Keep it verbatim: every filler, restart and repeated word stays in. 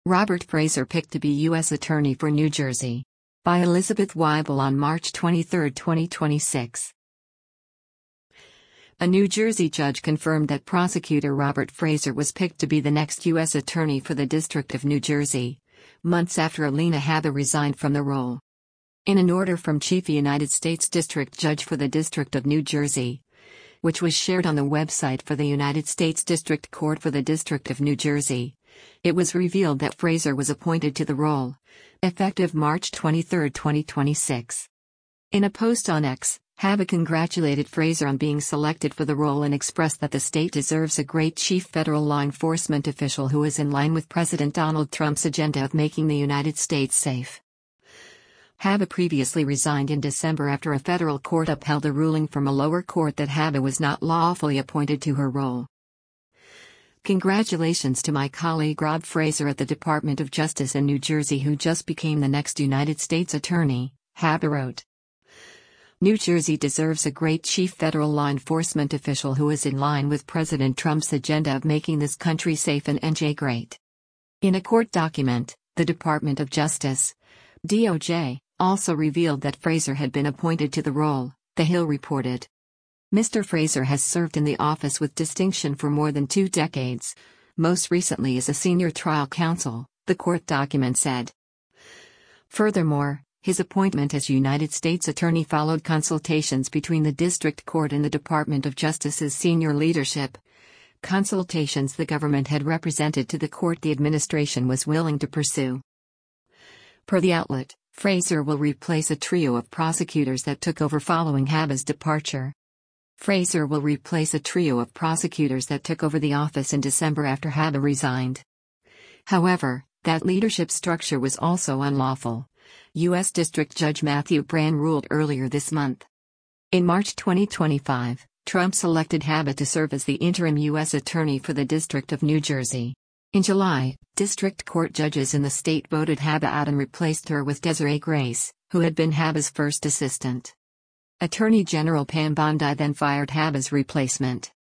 Robert Fraser picked to be U S Attorney for New Jersey. By Elizabeth Weibel on March twenty-third, twenty twenty-six. A New Jersey judge confirmed that prosecutor Robert Fraser was picked to be the next U S Attorney for the District of New Jersey, months after Alina Habba resigned from the role. In an order from Chief United States District Judge for the District of New Jersey, which was shared on the website for the United States District Court for the District of New Jersey, it was revealed that Fraser was appointed to the role, effective March twenty-third, twenty twenty-six. In a post on X, Habba congratulated Fraser on being selected for the role and expressed that the state deserves a great chief federal law enforcement official who is in line with President Donald Trump's agenda of making the United States safe. Habba previously resigned in December after a federal court upheld a ruling from a lower court that Habba was not lawfully appointed to her role. Congratulations to my colleague Rob Fraser at the Department of Justice in New Jersey, who just became the next United States Attorney, Habba wrote. New Jersey deserves a great chief federal law enforcement official who is in line with President Trump's agenda of making this country safe and N J great. In a court document, the Department of Justice, D O J, also revealed that Fraser had been appointed to the role, The Hill reported. Mister Fraser has served in the office with distinction for more than two decades, most recently as a senior trial counsel, the court document said. Furthermore, his appointment as United States Attorney followed consultations between the District Court and the Department of Justice's senior leadership, consultations the government had represented to the court the administration was willing to pursue. Per the outlet, Fraser will replace a trio of prosecutors that took over following Habba's departure. Fraser will replace a trio of prosecutors that took over the office in December after Habba resigned. However, that leadership structure was also unlawful, U S District Judge Matthew Brann ruled earlier this month. In March twenty twenty-five, Trump selected Habba to serve as the interim U S Attorney for the District of New Jersey. In July, district court judges in the state voted Habba out and replaced her with Desiree Grace, who had been Habba's first assistant. Attorney General Pam Bondi then fired Habba's replacement.